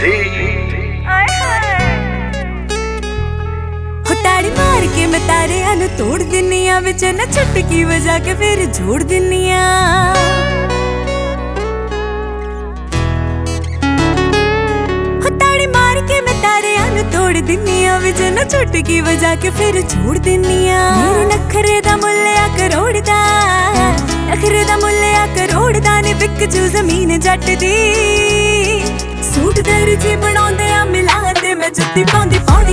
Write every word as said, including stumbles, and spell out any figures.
ताड़ी मार के मैं तारियां नू तोड़ दिन्नी आ, विच ना चुटकी वजा के फिर जोड़ दिन्नी आ। ताड़ी मार के मैं तारियां नू तोड़ दिन्नी आ, विच ना चुटकी वजा के फिर जोड़ दिन्नी आ। मेरे नखरे दा मुल्ल आ करोड़ दा, नखरे दा मुल्ल आ करोड़ दा ने विक जू जमीन जट दी। सूट दर्जी बनाउंदे आ मिला ते मैं जुत्ती पाउंदी पाउंदी